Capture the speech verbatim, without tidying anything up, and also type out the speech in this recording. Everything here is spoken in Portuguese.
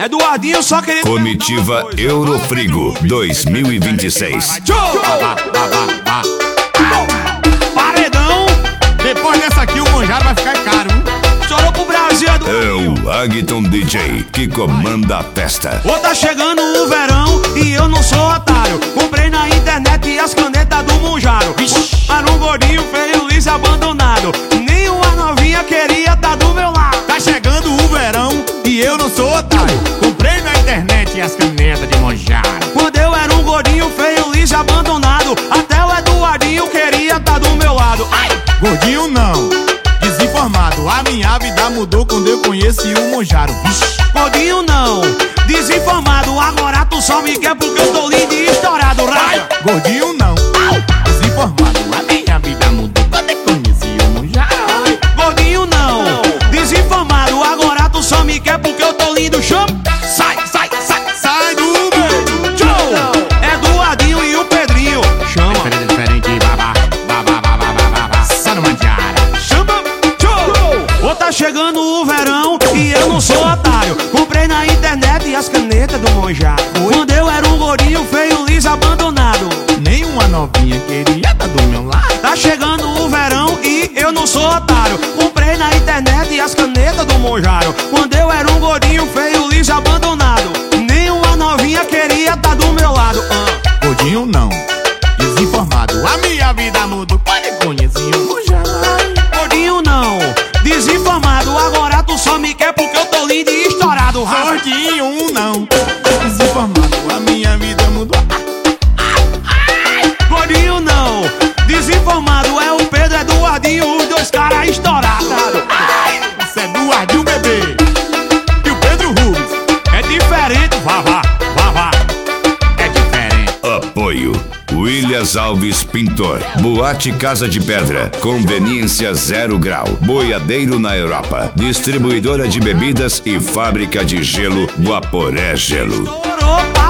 Eduardinho só queria... Comitiva Eurofrigo dois mil e vinte e seis. Paredão. Depois dessa aqui o manjaro vai ficar caro, hein? Estourou pro Brasil, Edu. É o Agton D J que comanda a festa. Ô, tá chegando o verão e eu não sou otário. Comprei na internet as canetas do Monjaro. Era um gordinho feio, liso e abandonado. Nenhuma novinha queria tá do meu lado. Tá chegando o verão e eu não sou otário. Comprei na internet as canetas de Monjaro. Quando eu era um gordinho feio, liso e abandonado, até o Eduardinho queria tá do meu lado. Ai! Gordinho não, desinformado. A minha vida mudou quando eu conheci o Monjaro. Gordinho não, desinformado. Agora tu só me quer porque eu tô lindo e estourado. Raio! Gordinho não, desinformado. A minha vida mudou quando eu conheci o Monjaro. Gordinho não, desinformado. Agora tu só me quer porque eu tô lindo. Chama! Sai, sai, sai, Sai do meio. show! Eduardinho e o Pedrinho. Chama! Diferente, diferente, babá, babá, babá, babá, babá. Só no Monjaro. Chama! Show! Ô, tá chegando o verão e eu não sou otário. Comprei na internet as canetas do Monjaro. Quando eu era um gordinho feio, liso, abandonado. Nenhuma novinha queria tá do meu lado. Tá chegando o verão e eu não sou otário. Comprei na internet as canetas do Monjaro. Quando eu era um gordinho feio, liso, abandonado. Nenhuma novinha queria tá do meu lado. Ah. Gordinho não, desinformado. A minha vida mudou quando eu conheci o Monjaro. Gordinho não, desinformado. Agora tu só me quer porque eu tô lindo e estourado. Gordinho não, desinformado. A minha vida mudou. Gordinho não, desinformado. É o Pedro Eduardinho, os dois caras estourados. Isso é Eduardinho bebê e o Pedro Rubens. É diferente, vá, vá, vá, vá. É diferente. Apoio Willias Alves Pintor, Boate Casa de Pedra, Conveniência Zero Grau, Boiadeiro na Europa, Distribuidora de bebidas e fábrica de gelo Guaporé Gelo. Estourou,